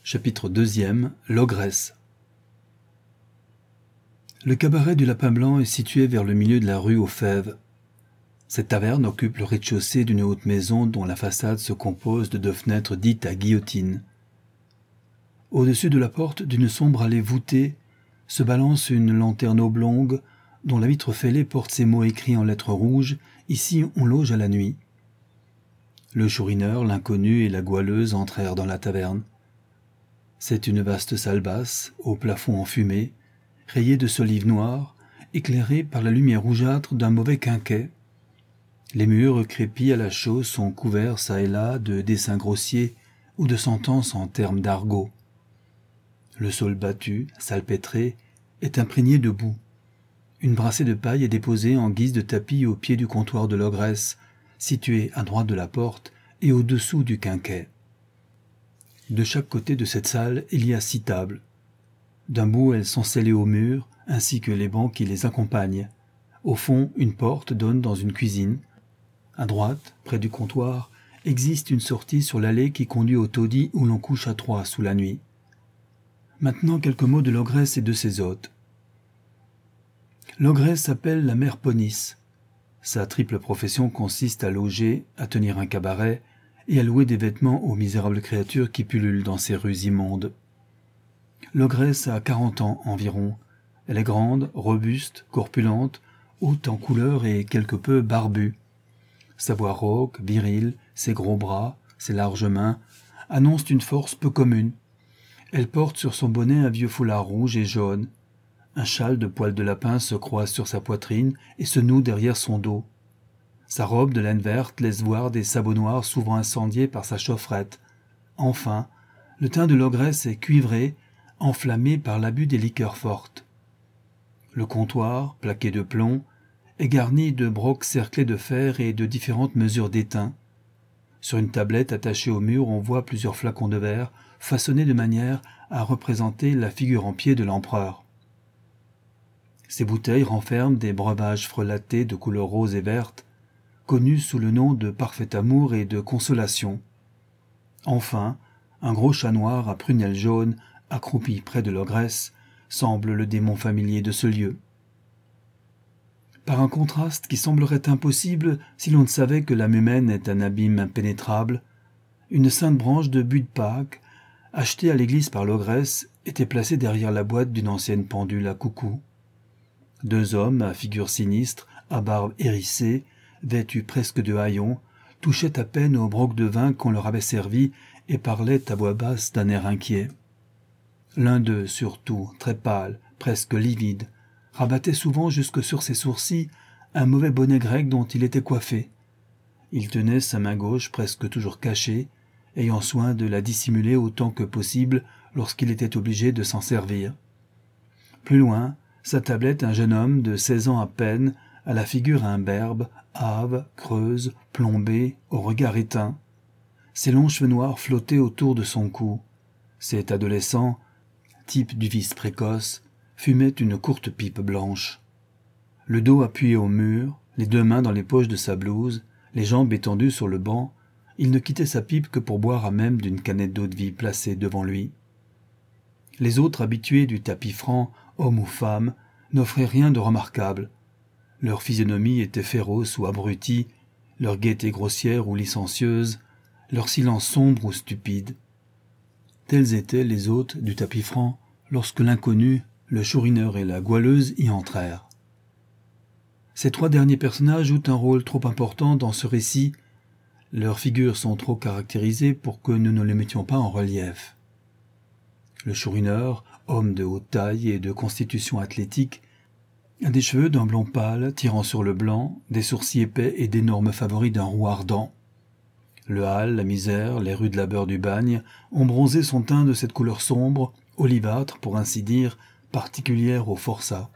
Chapitre 2. L'Ogresse. Le cabaret du Lapin Blanc est situé vers le milieu de la rue aux Fèves. Cette taverne occupe le rez-de-chaussée d'une haute maison dont la façade se compose de 2 fenêtres dites à guillotine. Au-dessus de la porte d'une sombre allée voûtée se balance une lanterne oblongue dont la vitre fêlée porte ces mots écrits en lettres rouges « Ici on loge à la nuit ». Le Chourineur, l'inconnu et la goualeuse entrèrent dans la taverne. C'est une vaste salle basse, au plafond enfumé, rayée de solives noires, éclairée par la lumière rougeâtre d'un mauvais quinquet. Les murs crépis à la chaux sont couverts çà et là de dessins grossiers ou de sentences en termes d'argot. Le sol battu, salpêtré, est imprégné de boue. Une brassée de paille est déposée en guise de tapis au pied du comptoir de l'ogresse, situé à droite de la porte et au-dessous du quinquet. De chaque côté de cette salle, il y a 6 tables. D'un bout, elles sont scellées au mur, ainsi que les bancs qui les accompagnent. Au fond, une porte donne dans une cuisine. À droite, près du comptoir, existe une sortie sur l'allée qui conduit au taudis où l'on couche à 3 sous la nuit. Maintenant, quelques mots de l'ogresse et de ses hôtes. L'ogresse s'appelle la mère Ponisse. Sa triple profession consiste à loger, à tenir un cabaret et à louer des vêtements aux misérables créatures qui pullulent dans ces rues immondes. L'ogresse a 40 ans environ. Elle est grande, robuste, corpulente, haute en couleur et quelque peu barbue. Sa voix rauque, virile, ses gros bras, ses larges mains, annoncent une force peu commune. Elle porte sur son bonnet un vieux foulard rouge et jaune. Un châle de poil de lapin se croise sur sa poitrine et se noue derrière son dos. Sa robe de laine verte laisse voir des sabots noirs souvent incendiés par sa chaufferette. Enfin, le teint de l'ogresse est cuivré, enflammé par l'abus des liqueurs fortes. Le comptoir, plaqué de plomb, est garni de brocs cerclés de fer et de différentes mesures d'étain. Sur une tablette attachée au mur, on voit plusieurs flacons de verre façonnés de manière à représenter la figure en pied de l'empereur. Ces bouteilles renferment des breuvages frelatés de couleur rose et verte, connus sous le nom de parfait amour et de consolation. Enfin, un gros chat noir à prunelle jaune, accroupi près de l'ogresse, semble le démon familier de ce lieu. Par un contraste qui semblerait impossible si l'on ne savait que l'âme humaine est un abîme impénétrable, une sainte branche de buis de Pâques, achetée à l'église par l'ogresse, était placée derrière la boîte d'une ancienne pendule à coucou. 2 hommes à figure sinistre, à barbe hérissée, vêtus presque de haillons, touchaient à peine au broc de vin qu'on leur avait servi et parlaient à voix basse d'un air inquiet. L'un d'eux, surtout, très pâle, presque livide, rabattait souvent jusque sur ses sourcils un mauvais bonnet grec dont il était coiffé. Il tenait sa main gauche presque toujours cachée, ayant soin de la dissimuler autant que possible lorsqu'il était obligé de s'en servir. Plus loin, s'attablait un jeune homme de 16 ans à peine, à la figure imberbe, hâve, creuse, plombée, au regard éteint. Ses longs cheveux noirs flottaient autour de son cou. Cet adolescent, type du vice précoce, fumait une courte pipe blanche. Le dos appuyé au mur, les 2 mains dans les poches de sa blouse, les jambes étendues sur le banc, il ne quittait sa pipe que pour boire à même d'une canette d'eau-de-vie placée devant lui. Les autres habitués du tapis franc, hommes ou femmes, n'offraient rien de remarquable. Leur physionomie était féroce ou abrutie, leur gaieté grossière ou licencieuse, leur silence sombre ou stupide. Tels étaient les hôtes du tapis franc lorsque l'inconnu, le Chourineur et la goualeuse y entrèrent. Ces 3 derniers personnages jouent un rôle trop important dans ce récit. Leurs figures sont trop caractérisées pour que nous ne les mettions pas en relief. Le Chourineur, homme de haute taille et de constitution athlétique, a des cheveux d'un blond pâle tirant sur le blanc, des sourcils épais et d'énormes favoris d'un roux ardent. Le hâle, la misère, les rudes labeurs du bagne ont bronzé son teint de cette couleur sombre, olivâtre pour ainsi dire, particulière aux forçats.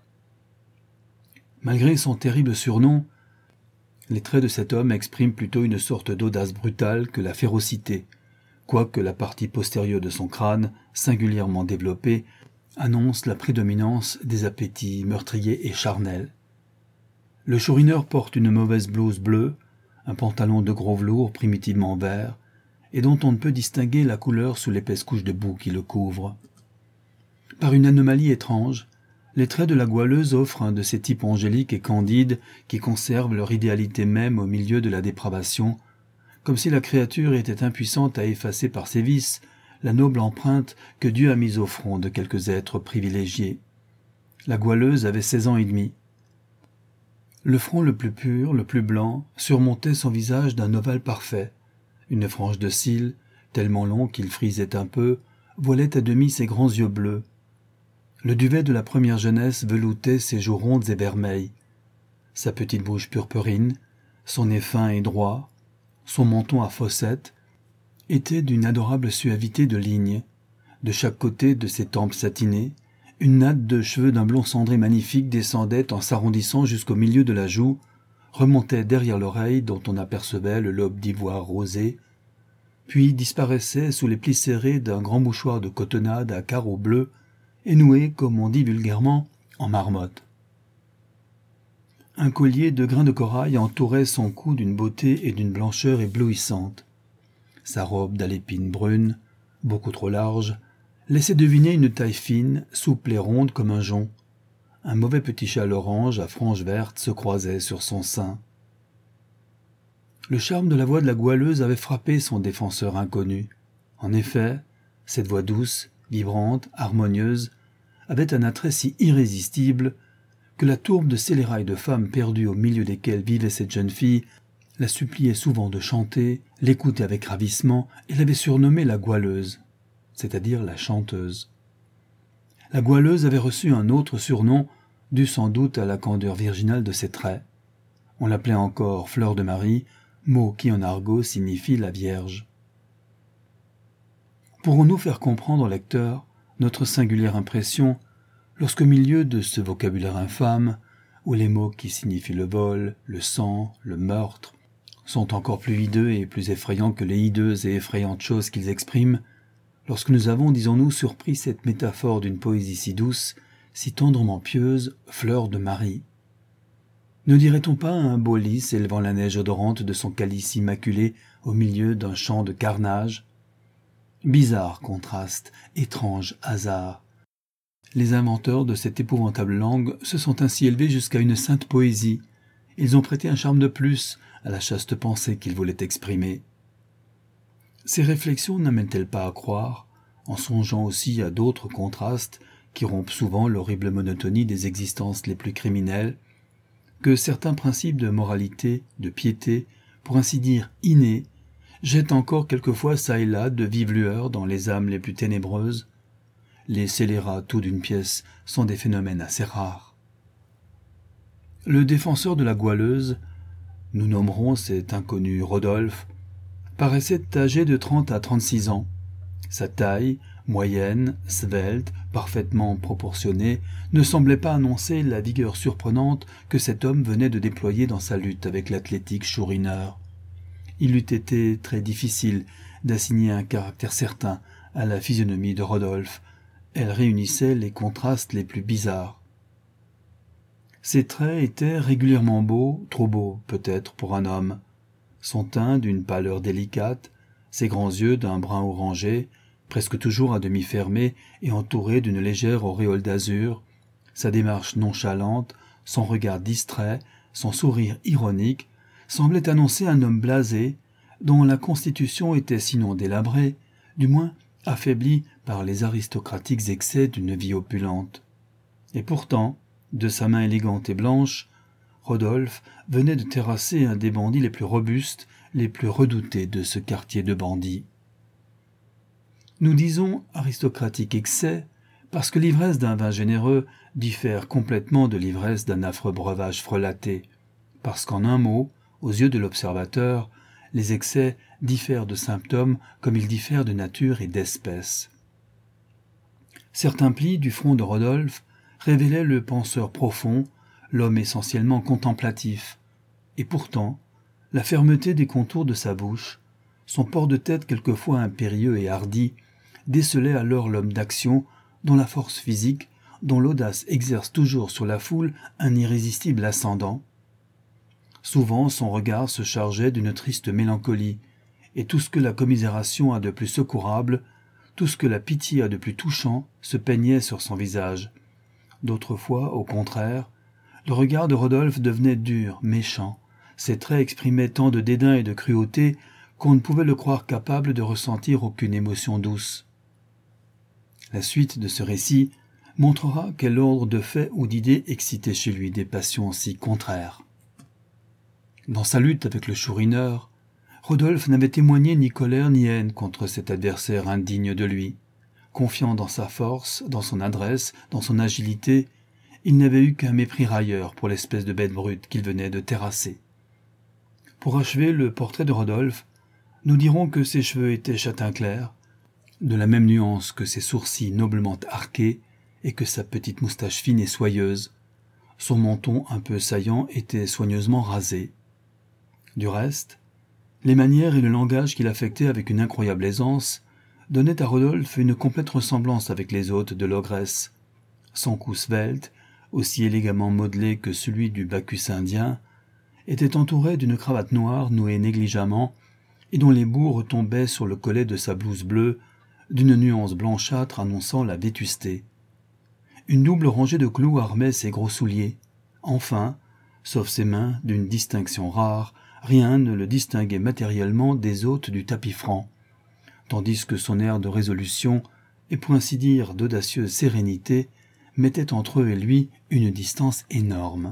Malgré son terrible surnom, les traits de cet homme expriment plutôt une sorte d'audace brutale que la férocité, quoique la partie postérieure de son crâne, singulièrement développée, annonce la prédominance des appétits meurtriers et charnels. Le Chourineur porte une mauvaise blouse bleue, un pantalon de gros velours primitivement vert, et dont on ne peut distinguer la couleur sous l'épaisse couche de boue qui le couvre. Par une anomalie étrange, les traits de la goualeuse offrent un de ces types angéliques et candides qui conservent leur idéalité même au milieu de la dépravation, comme si la créature était impuissante à effacer par ses vices la noble empreinte que Dieu a mise au front de quelques êtres privilégiés. La goualeuse avait 16 ans et demi. Le front le plus pur, le plus blanc, surmontait son visage d'un ovale parfait. Une frange de cils, tellement long qu'il frisait un peu, voilait à demi ses grands yeux bleus. Le duvet de la première jeunesse veloutait ses joues rondes et vermeilles. Sa petite bouche purpurine, son nez fin et droit, son menton à fossettes, étaient d'une adorable suavité de lignes. De chaque côté de ses tempes satinées, une natte de cheveux d'un blond cendré magnifique descendait en s'arrondissant jusqu'au milieu de la joue, remontait derrière l'oreille dont on apercevait le lobe d'ivoire rosé, puis disparaissait sous les plis serrés d'un grand mouchoir de cotonnade à carreaux bleus et noué, comme on dit vulgairement, en marmotte. Un collier de grains de corail entourait son cou d'une beauté et d'une blancheur éblouissantes. Sa robe d'alépine brune, beaucoup trop large, laissait deviner une taille fine, souple et ronde comme un jonc. Un mauvais petit châle orange à franges vertes se croisait sur son sein. Le charme de la voix de la goualeuse avait frappé son défenseur inconnu. En effet, cette voix douce, vibrante, harmonieuse, avait un attrait si irrésistible que la tourbe de scélérailles de femmes perdues au milieu desquelles vivait cette jeune fille la suppliait souvent de chanter, l'écoutait avec ravissement et l'avait surnommée la goualeuse, c'est-à-dire la chanteuse. La goualeuse avait reçu un autre surnom, dû sans doute à la candeur virginale de ses traits. On l'appelait encore Fleur de Marie, mot qui en argot signifie la Vierge. Pourrons-nous faire comprendre au lecteur notre singulière impression lorsqu'au milieu de ce vocabulaire infâme, où les mots qui signifient le vol, le sang, le meurtre, sont encore plus hideux et plus effrayants que les hideuses et effrayantes choses qu'ils expriment, lorsque nous avons, disons-nous, surpris cette métaphore d'une poésie si douce, si tendrement pieuse, Fleur de Marie. Ne dirait-on pas un beau lys élevant la neige odorante de son calice immaculé au milieu d'un champ de carnage? Bizarre contraste, étrange hasard. Les inventeurs de cette épouvantable langue se sont ainsi élevés jusqu'à une sainte poésie. Ils ont prêté un charme de plus à la chaste pensée qu'ils voulaient exprimer. Ces réflexions n'amènent-elles pas à croire, en songeant aussi à d'autres contrastes qui rompent souvent l'horrible monotonie des existences les plus criminelles, que certains principes de moralité, de piété, pour ainsi dire innés, jettent encore quelquefois çà et là de vives lueurs dans les âmes les plus ténébreuses? Les scélérats tout d'une pièce sont des phénomènes assez rares. Le défenseur de la goualeuse, nous nommerons cet inconnu Rodolphe, paraissait âgé de 30 à 36 ans. Sa taille, moyenne, svelte, parfaitement proportionnée, ne semblait pas annoncer la vigueur surprenante que cet homme venait de déployer dans sa lutte avec l'athlétique chourineur. Il eût été très difficile d'assigner un caractère certain à la physionomie de Rodolphe. Elle réunissait les contrastes les plus bizarres. Ses traits étaient régulièrement beaux, trop beaux peut-être pour un homme. Son teint d'une pâleur délicate, ses grands yeux d'un brun orangé, presque toujours à demi fermés et entourés d'une légère auréole d'azur, sa démarche nonchalante, son regard distrait, son sourire ironique, semblaient annoncer un homme blasé, dont la constitution était sinon délabrée, du moins affaiblie par les aristocratiques excès d'une vie opulente. Et pourtant, de sa main élégante et blanche, Rodolphe venait de terrasser un des bandits les plus robustes, les plus redoutés de ce quartier de bandits. Nous disons aristocratique excès parce que l'ivresse d'un vin généreux diffère complètement de l'ivresse d'un affreux breuvage frelaté, parce qu'en un mot, aux yeux de l'observateur, les excès diffèrent de symptômes comme ils diffèrent de nature et d'espèce. Certains plis du front de Rodolphe révélaient le penseur profond, l'homme essentiellement contemplatif, et pourtant, la fermeté des contours de sa bouche, son port de tête quelquefois impérieux et hardi, décelait alors l'homme d'action dont la force physique, dont l'audace exerce toujours sur la foule un irrésistible ascendant. Souvent son regard se chargeait d'une triste mélancolie, et tout ce que la commisération a de plus secourable, tout ce que la pitié a de plus touchant, se peignait sur son visage. D'autres fois, au contraire, le regard de Rodolphe devenait dur, méchant. Ses traits exprimaient tant de dédain et de cruauté qu'on ne pouvait le croire capable de ressentir aucune émotion douce. La suite de ce récit montrera quel ordre de faits ou d'idées excitait chez lui des passions si contraires. Dans sa lutte avec le Chourineur, Rodolphe n'avait témoigné ni colère ni haine contre cet adversaire indigne de lui. Confiant dans sa force, dans son adresse, dans son agilité, il n'avait eu qu'un mépris railleur pour l'espèce de bête brute qu'il venait de terrasser. Pour achever le portrait de Rodolphe, nous dirons que ses cheveux étaient châtain clair, de la même nuance que ses sourcils noblement arqués et que sa petite moustache fine et soyeuse. Son menton un peu saillant était soigneusement rasé. Du reste, les manières et le langage qu'il affectait avec une incroyable aisance donnaient à Rodolphe une complète ressemblance avec les hôtes de l'ogresse. Son cou svelte, aussi élégamment modelé que celui du Bacchus indien, était entouré d'une cravate noire nouée négligemment et dont les bouts retombaient sur le collet de sa blouse bleue, d'une nuance blanchâtre annonçant la vétusté. Une double rangée de clous armait ses gros souliers. Enfin, sauf ses mains, d'une distinction rare, rien ne le distinguait matériellement des hôtes du tapis franc, tandis que son air de résolution, et pour ainsi dire d'audacieuse sérénité, mettait entre eux et lui une distance énorme.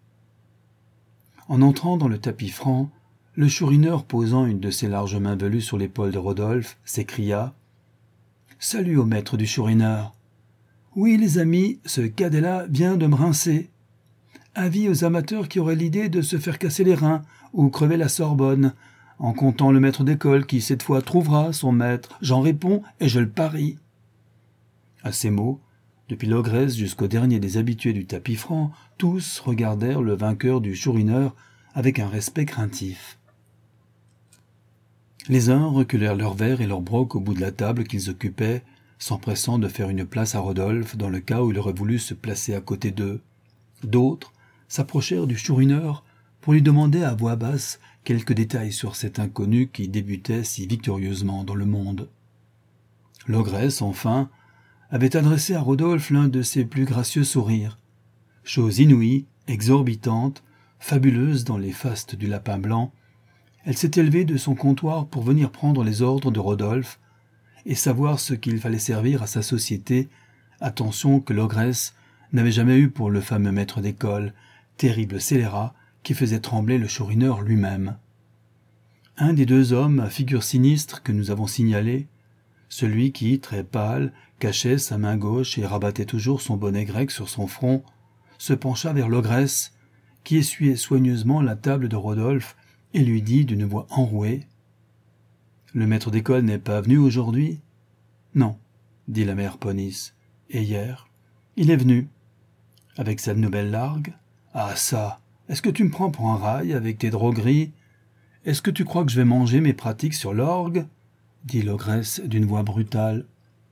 En entrant dans le tapis franc, le Chourineur, posant une de ses larges mains velues sur l'épaule de Rodolphe, s'écria « Salut au maître du Chourineur. Oui, les amis, ce cadet-là vient de me rincer. Avis aux amateurs qui auraient l'idée de se faire casser les reins ou crever la Sorbonne, en comptant le maître d'école qui, cette fois, trouvera son maître. J'en réponds et je le parie. » À ces mots, depuis l'ogresse jusqu'au dernier des habitués du tapis franc, tous regardèrent le vainqueur du Chourineur avec un respect craintif. Les uns reculèrent leurs verres et leurs brocs au bout de la table qu'ils occupaient, s'empressant de faire une place à Rodolphe dans le cas où il aurait voulu se placer à côté d'eux. D'autres s'approchèrent du Chourineur pour lui demander à voix basse quelques détails sur cet inconnu qui débutait si victorieusement dans le monde. L'ogresse, enfin, avait adressé à Rodolphe l'un de ses plus gracieux sourires. Chose inouïe, exorbitante, fabuleuse dans les fastes du lapin blanc, elle s'était levée de son comptoir pour venir prendre les ordres de Rodolphe et savoir ce qu'il fallait servir à sa société, attention que l'ogresse n'avait jamais eue pour le fameux maître d'école, terrible scélérat qui faisait trembler le Chourineur lui-même. Un des deux hommes à figure sinistre que nous avons signalés, celui qui, très pâle, cachait sa main gauche et rabattait toujours son bonnet grec sur son front, se pencha vers l'ogresse, qui essuyait soigneusement la table de Rodolphe, et lui dit d'une voix enrouée « Le maître d'école n'est pas venu aujourd'hui ?»« Non, » dit la mère Ponisse. « Et hier ?»« Il est venu. »« Avec sa nouvelle largue ?»« Ah ça, est-ce que tu me prends pour un rail avec tes drogueries ? Est-ce que tu crois que je vais manger mes pratiques sur l'orgue ?» dit l'ogresse d'une voix brutale.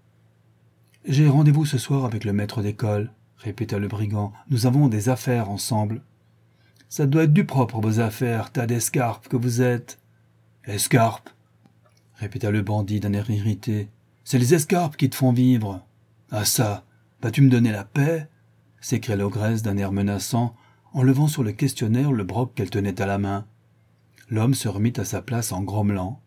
« J'ai rendez-vous ce soir avec le maître d'école, » répéta le brigand. « Nous avons des affaires ensemble. »« Ça doit être du propre, vos affaires, tas d'escarpes que vous êtes. »« Escarpes » répéta le bandit d'un air irrité. « C'est les escarpes qui te font vivre. »« Ah ça, vas-tu me donner la paix ?» s'écria l'ogresse d'un air menaçant, en levant sur le questionnaire le broc qu'elle tenait à la main. L'homme se remit à sa place en grommelant.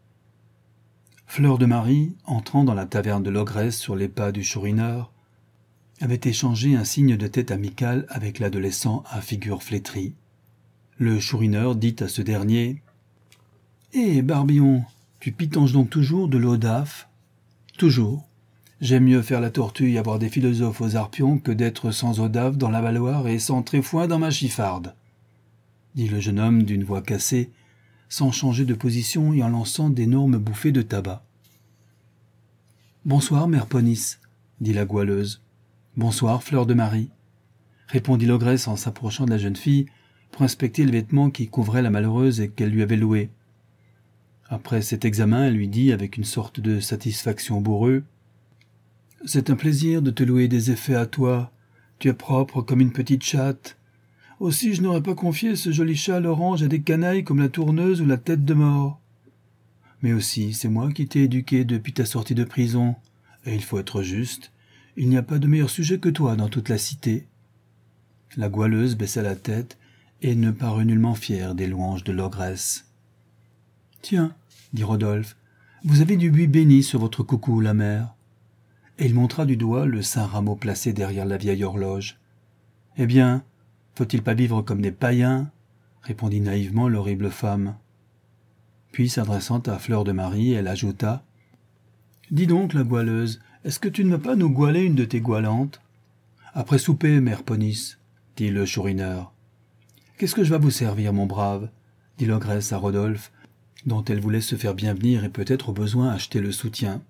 Fleur de Marie, entrant dans la taverne de l'ogresse sur les pas du Chourineur, avait échangé un signe de tête amical avec l'adolescent à figure flétrie. Le Chourineur dit à ce dernier « Eh, Barbillon, tu pitanches donc toujours de l'eau d'aff ?»« Toujours. J'aime mieux faire la tortue et avoir des philosophes aux arpions que d'être sans eau d'aff dans la valoir et sans tréfoin dans ma chiffarde, » dit le jeune homme d'une voix cassée, sans changer de position et en lançant d'énormes bouffées de tabac. « Bonsoir, mère Ponisse, » dit la goualeuse. « Bonsoir, Fleur de Marie, » répondit l'ogresse en s'approchant de la jeune fille pour inspecter le vêtement qui couvrait la malheureuse et qu'elle lui avait loué. Après cet examen, elle lui dit avec une sorte de satisfaction bourrue « C'est un plaisir de te louer des effets à toi. Tu es propre comme une petite chatte. Aussi, je n'aurais pas confié ce joli chat à l'orange à des canailles comme la tourneuse ou la tête de mort. Mais aussi, c'est moi qui t'ai éduqué depuis ta sortie de prison. Et il faut être juste, il n'y a pas de meilleur sujet que toi dans toute la cité. » La goualeuse baissa la tête et ne parut nullement fière des louanges de l'ogresse. « Tiens, » dit Rodolphe, « vous avez du buis béni sur votre coucou, la mère. » Et il montra du doigt le saint rameau placé derrière la vieille horloge. « Eh bien, faut-il pas vivre comme des païens ?» répondit naïvement l'horrible femme. Puis, s'adressant à Fleur de Marie, elle ajouta : « Dis donc, la goualeuse, est-ce que tu ne vas pas nous goualer une de tes goualantes ? » ?»« Après souper, mère Ponisse, » dit le Chourineur. « Qu'est-ce que je vais vous servir, mon brave ? » dit l'ogresse à Rodolphe, dont elle voulait se faire bien venir et peut-être au besoin acheter le soutien.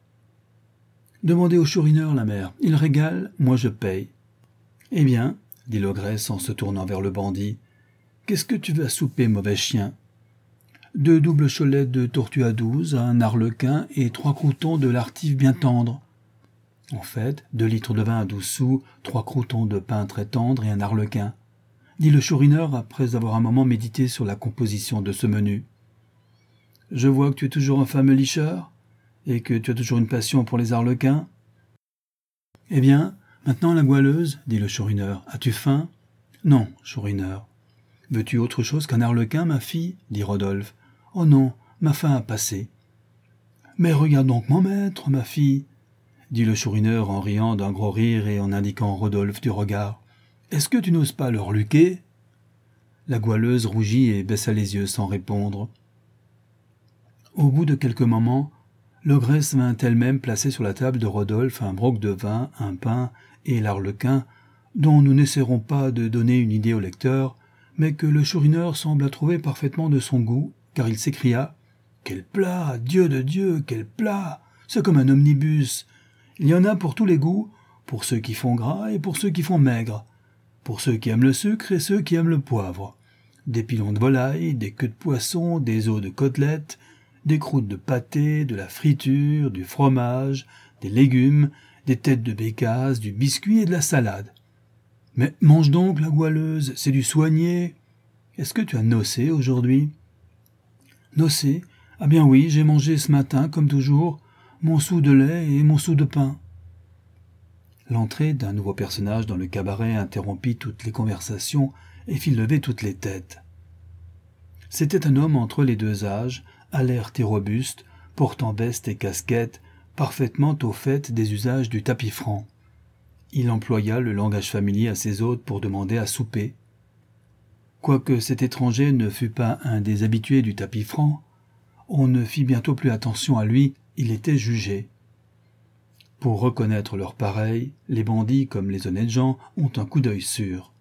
« Demandez au Chourineur, la mère, il régale, moi je paye. »« Eh bien, » dit l'ogresse en se tournant vers le bandit, « qu'est-ce que tu vas souper, mauvais chien ? » « 2 doubles cholets de tortue à 12, un arlequin et 3 croûtons de l'artive bien tendre. » En fait, 2 litres de vin à 12 sous, 3 croûtons de pain très tendre et un arlequin, dit le Chourineur après avoir un moment médité sur la composition de ce menu. « Je vois que tu es toujours un fameux licheur, et que tu as toujours une passion pour les arlequins. »« Eh bien, maintenant la goualeuse, dit le Chourineur, as-tu faim ? » ?»« Non, Chourineur. »« Veux-tu autre chose qu'un arlequin, ma fille ? » dit Rodolphe. « Oh non, ma faim a passé. »« Mais regarde donc mon maître, ma fille, » dit le Chourineur en riant d'un gros rire et en indiquant Rodolphe du regard. « Est-ce que tu n'oses pas le reluquer ?» La goualeuse rougit et baissa les yeux sans répondre. Au bout de quelques moments, l'ogresse vint elle-même placer sur la table de Rodolphe un broc de vin, un pain et l'arlequin, dont nous n'essaierons pas de donner une idée au lecteur, mais que le Chourineur sembla trouver parfaitement de son goût, car il s'écria : « Quel plat, Dieu de Dieu, quel plat ! C'est comme un omnibus. Il y en a pour tous les goûts, pour ceux qui font gras et pour ceux qui font maigre, pour ceux qui aiment le sucre et ceux qui aiment le poivre. Des pilons de volaille, des queues de poisson, des os de côtelettes, des croûtes de pâté, de la friture, du fromage, des légumes, des têtes de bécasse, du biscuit et de la salade. Mais mange donc, la goualeuse, c'est du soigné. Est-ce que tu as nocé aujourd'hui ? » ?»« Nocé ? Ah bien oui, j'ai mangé ce matin, comme toujours, mon sou de lait et mon sou de pain. » L'entrée d'un nouveau personnage dans le cabaret interrompit toutes les conversations et fit lever toutes les têtes. C'était un homme entre les 2 âges, alerte et robuste, portant veste et casquette, parfaitement au fait des usages du tapis franc. Il employa le langage familier à ses hôtes pour demander à souper. Quoique cet étranger ne fût pas un des habitués du tapis franc, on ne fit bientôt plus attention à lui, il était jugé. Pour reconnaître leurs pareils, les bandits, comme les honnêtes gens, ont un coup d'œil sûr.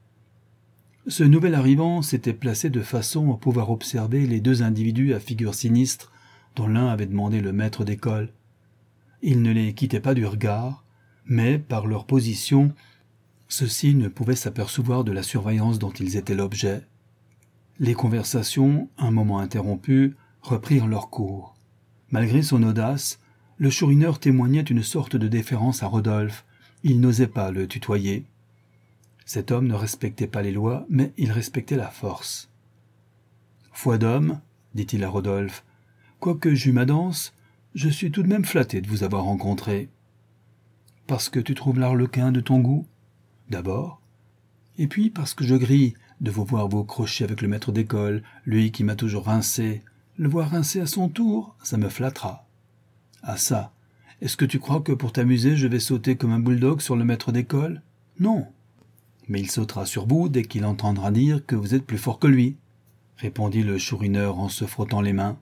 Ce nouvel arrivant s'était placé de façon à pouvoir observer les 2 individus à figure sinistre dont l'un avait demandé le maître d'école. Il ne les quittait pas du regard, mais, par leur position, ceux-ci ne pouvaient s'apercevoir de la surveillance dont ils étaient l'objet. Les conversations, un moment interrompues, reprirent leur cours. Malgré son audace, le Chourineur témoignait une sorte de déférence à Rodolphe. Il n'osait pas le tutoyer. Cet homme ne respectait pas les lois, mais il respectait la force. « Foi d'homme, dit-il à Rodolphe, quoique j'eus ma danse, je suis tout de même flatté de vous avoir rencontré. »« Parce que tu trouves l'arlequin de ton goût ? » ?»« D'abord. Et puis parce que je grille de vous voir vous crocher avec le maître d'école, lui qui m'a toujours rincé. Le voir rincer à son tour, ça me flattera. »« Ah ça, est-ce que tu crois que pour t'amuser je vais sauter comme un bulldog sur le maître d'école ? Non. Mais il sautera sur vous dès qu'il entendra dire que vous êtes plus fort que lui, » répondit le Chourineur en se frottant les mains.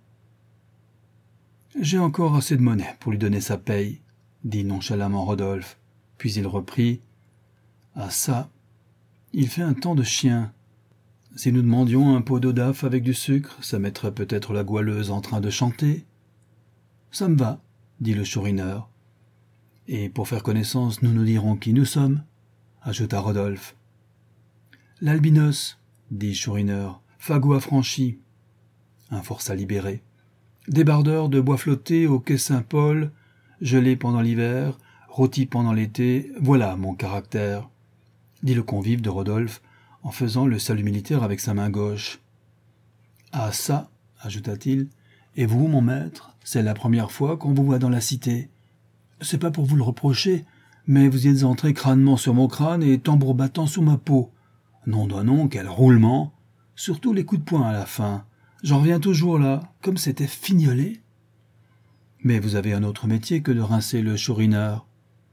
« J'ai encore assez de monnaie pour lui donner sa paye, » dit nonchalamment Rodolphe. Puis il reprit : « Ah ça, il fait un temps de chien. Si nous demandions un pot d'eau d'aff avec du sucre, ça mettrait peut-être la goualeuse en train de chanter. »« Ça me va, » dit le Chourineur. « Et pour faire connaissance, nous nous dirons qui nous sommes, » ajouta Rodolphe. « L'albinos, » dit Chourineur, « fagot affranchi. » Un forçat libéré. « Débardeur de bois flotté au quai Saint-Paul, gelé pendant l'hiver, rôti pendant l'été, voilà mon caractère, » dit le convive de Rodolphe en faisant le salut militaire avec sa main gauche. « Ah ça, ajouta-t-il, Et vous, mon maître, c'est la première fois qu'on vous voit dans la cité. C'est pas pour vous le reprocher, mais vous y êtes entré crânement sur mon crâne et tambour battant sous ma peau. Non, non, non, quel roulement! Surtout les coups de poing à la fin. J'en reviens toujours là, comme c'était fignolé. Mais vous avez un autre métier que de rincer le chourineur.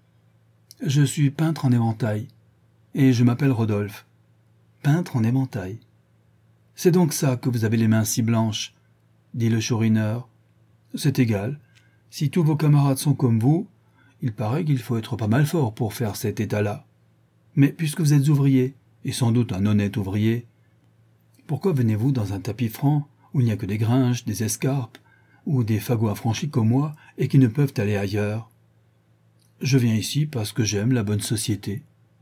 Je suis peintre en éventail, et je m'appelle Rodolphe. Peintre en éventail. C'est donc ça que vous avez les mains si blanches, dit le chourineur. C'est égal. Si tous vos camarades sont comme vous, il paraît qu'il faut être pas mal fort pour faire cet état-là. Mais puisque vous êtes ouvrier, et sans doute un honnête ouvrier, pourquoi venez-vous dans un tapis franc où il n'y a que des grinches, des escarpes, ou des fagots affranchis comme moi et qui ne peuvent aller ailleurs? Je viens ici parce que j'aime la bonne société.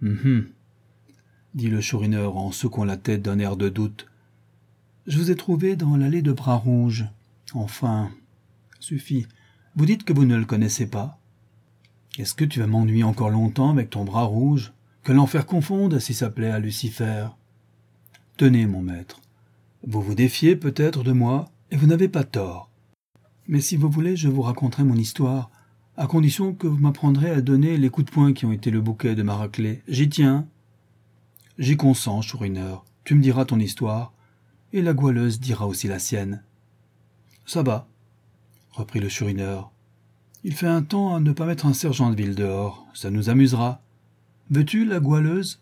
Dit le chourineur en secouant la tête d'un air de doute. Je vous ai trouvé dans l'allée de Bras-Rouge. Enfin, suffit. Vous dites que vous ne le connaissez pas. Est-ce que tu vas m'ennuyer encore longtemps avec ton bras rouge? Que l'enfer confonde si ça plaît à Lucifer. Tenez, mon maître, vous vous défiez peut-être de moi, et vous n'avez pas tort. Mais si vous voulez, je vous raconterai mon histoire, à condition que vous m'apprendrez à donner les coups de poing qui ont été le bouquet de ma raclée. J'y tiens. J'y consens, chourineur. Tu me diras ton histoire, et la goualeuse dira aussi la sienne. Ça va, reprit le chourineur. Il fait un temps à ne pas mettre un sergent de ville dehors, ça nous amusera. Veux-tu, la goualeuse?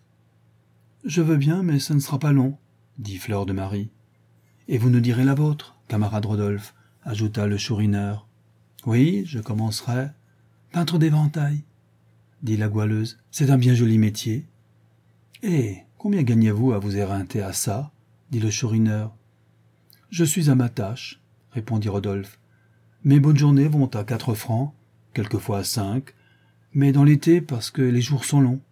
Je veux bien, mais ça ne sera pas long, dit Fleur de Marie. Et vous nous direz la vôtre, camarade Rodolphe, ajouta le chourineur. Oui, je commencerai. Peintre d'éventail, dit la goualeuse, c'est un bien joli métier. Eh, combien gagnez-vous à vous éreinter à ça? Dit le chourineur. Je suis à ma tâche, répondit Rodolphe. Mes bonnes journées vont à 4 francs, quelquefois à 5, mais dans l'été parce que les jours sont longs.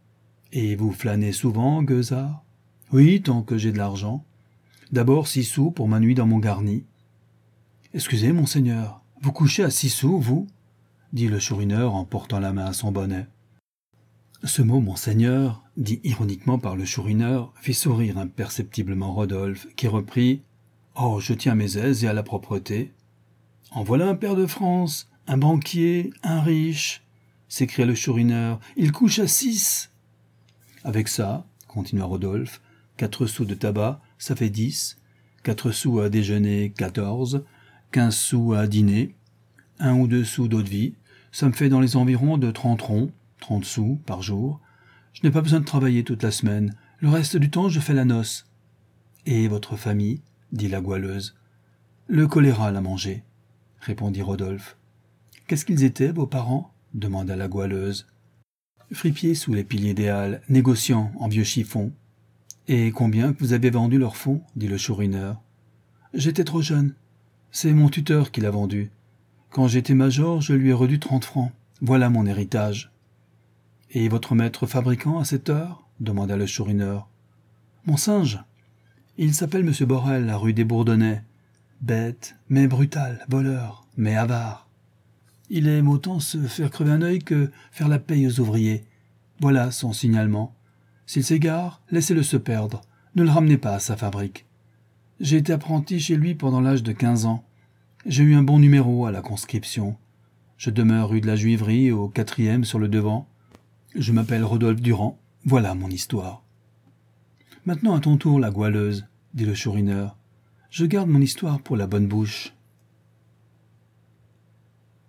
Et vous flânez souvent, gueusard? Oui, tant que j'ai de l'argent. D'abord 6 sous pour ma nuit dans mon garni. Excusez, monseigneur, vous couchez à 6 sous, vous? Dit le chourineur en portant la main à son bonnet. Ce mot, monseigneur, dit ironiquement par le chourineur, fit sourire imperceptiblement Rodolphe, qui reprit « Oh, je tiens à mes aises et à la propreté. »« En voilà un pair de France, un banquier, un riche !» s'écria le chourineur. « Il couche à 6 !» Avec ça, continua Rodolphe, 4 sous de tabac, ça fait 10, 4 sous à déjeuner, 14, 15 sous à dîner, 1 ou 2 sous d'eau-de-vie, ça me fait dans les environs de 30 ronds, 30 sous par jour. Je n'ai pas besoin de travailler toute la semaine. Le reste du temps, je fais la noce. « Et votre famille ?» dit la goualeuse. « Le choléra l'a mangé, » répondit Rodolphe. « Qu'est-ce qu'ils étaient, vos parents ?» demanda la goualeuse. « Fripiers sous les piliers des Halles, négociants en vieux chiffons. »« Et combien que vous avez vendu leur fonds ?» dit le chourineur. « J'étais trop jeune. C'est mon tuteur qui l'a vendu. Quand j'étais major, je lui ai redû 30 francs. Voilà mon héritage. »« Et votre maître fabricant à cette heure ?» demanda le chourineur. « Mon singe. Il s'appelle M. Borel, la rue des Bourdonnais. Bête, mais brutal, voleur, mais avare. Il aime autant se faire crever un œil que faire la paye aux ouvriers. Voilà son signalement. S'il s'égare, laissez-le se perdre. Ne le ramenez pas à sa fabrique. J'ai été apprenti chez lui pendant l'âge de 15 ans. J'ai eu un bon numéro à la conscription. Je demeure rue de la Juiverie, au 4e sur le devant. Je m'appelle Rodolphe Durand. Voilà mon histoire. Maintenant à ton tour, la goualeuse, dit le chourineur. Je garde mon histoire pour la bonne bouche.